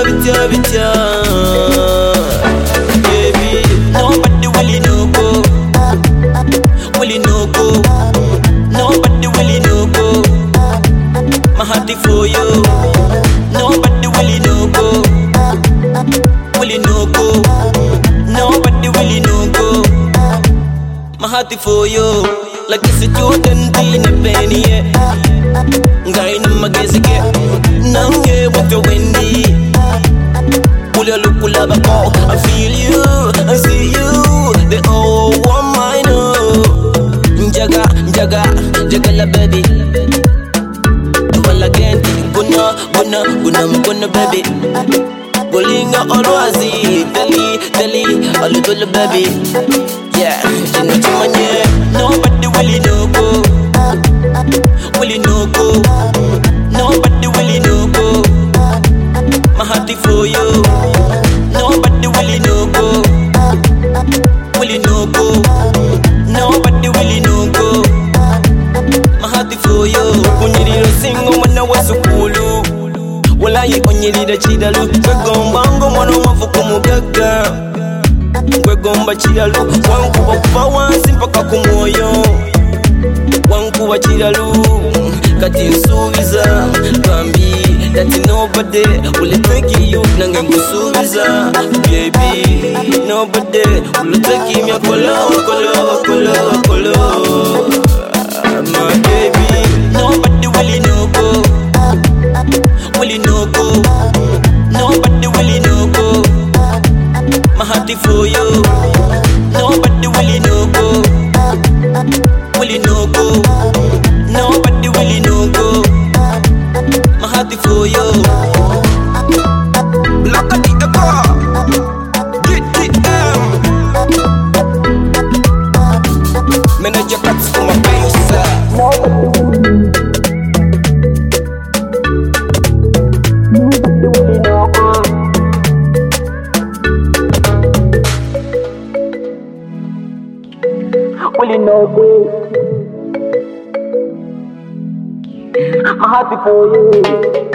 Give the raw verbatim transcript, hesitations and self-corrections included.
bitya, bitya. Baby, nobody really know go. Really know go. Nobody really know go. My heart is for you. Nobody really know go. Really know go. Nobody really know go. My heart is for you. Like it's a Jordan in a penny. Guy in my gaze again. Nange with the windy. Pull your look, pull up a ball. I feel you, I see you. They all want my know. Jaga, jaga, jaga la baby. Well again, guna, guna, guna, guna baby. Bolinga always, deli, deli, a little baby. Yeah, you know too many. Nobody really know go. Really know go. Nobody really know go. My heart is for you. Nobody really know go. Really know go. Nobody really know go. My heart is for you. When you need a single when I was a cool. Well, I ain't on you need a cheetah look. We're going bango, one of my fucking girl. We're going back to the look. One cup of one simple kakumoyo. One cup of cheetah look. Cutting Suiza, Bambi. That nobody will take you. Nangango Suiza, baby. Nobody will take me a color, color, color, color. My baby. Nobody really know go. Really know go. Nobody really know go. My heart is for you. Nobody really know go. Really know go. Nobody really know go. My heart is for you. Look at the car. Get the M. Manager cuts for my face. Really know go. My heart is for you.